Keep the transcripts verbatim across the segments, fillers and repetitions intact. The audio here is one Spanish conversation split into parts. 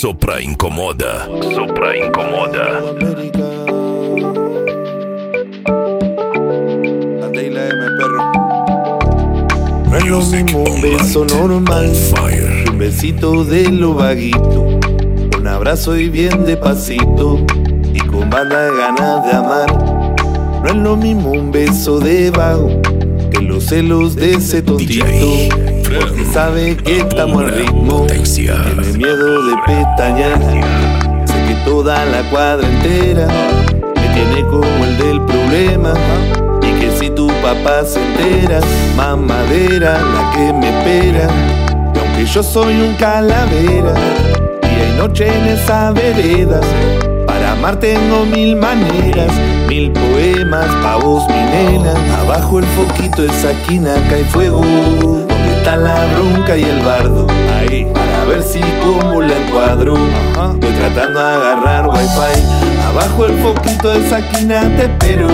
Sopra incomoda, sopra incomoda. No es lo mismo un beso normal que un besito de lo vaguito, un abrazo y bien despacito y con banda de ganas de amar. No es lo mismo un beso de vago que los celos de ese tontito, porque sabe que estamos al ritmo, tiene miedo de pestañear. Sé que toda la cuadra entera me tiene como el del problema, y que si tu papá se entera, mamadera la que me espera. Y aunque yo soy un calavera, día y noche en esa vereda, para amar tengo mil maneras, mil poemas pa' vos mi nena. Abajo el foquito de esa esquina cae fuego, donde está la bronca y el bardo. Ahí, para ver si como la encuadro, estoy tratando de agarrar wifi. Abajo el foquito de esa esquina te espero.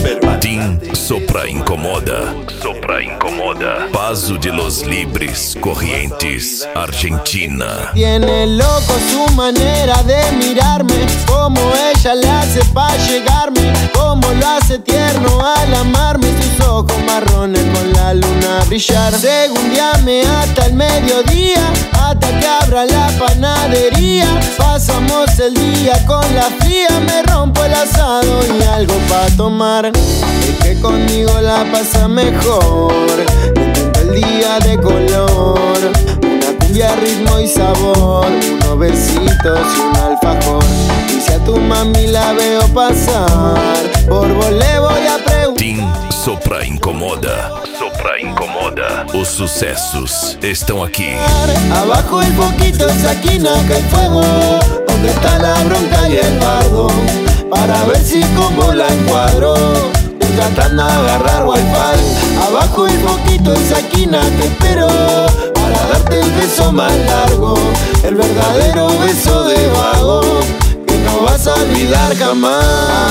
Team Sopra incomoda, Sopra incomoda. Paso de los Libres, Corrientes, Argentina. Tiene loco su manera de mirarme, como ella le hace pa' llegarme, como lo hace tierno al amarme, sus ojos marrones con la luna brillar. Segundeame hasta el mediodía, hasta que abra la panadería. Pasamos el día con la fría, me rompo el asado y algo pa' tomar. Es que conmigo la pasa mejor, me pinta el día de color, una cumbia, ritmo y sabor, unos besitos y un alfajor. Y si a tu mami la veo pasar, por vos le voy a preguntar. Team Sopra incomoda, Sopra incomoda. Os sucessos estão aqui. Abajo el poquito de esa esquina cae fuego, donde está la bronca y el bardo, para ver si como la encuadro, estoy tratando de agarrar wifi. Abajo el poquito de esa esquina te espero, para darte el beso más largo, el verdadero beso de vago, que no vas a olvidar jamás.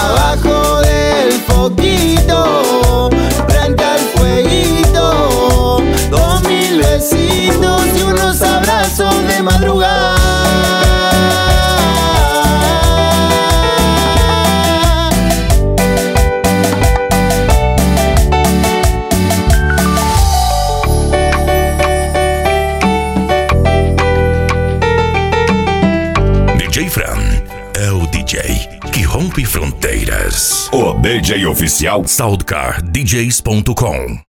Abajo del foquito, frente al fueguito, dos mil besitos y unos abrazos de madrugada. D J Fran é o D J que rompe fronteiras. O D J oficial Soundcar D Js ponto com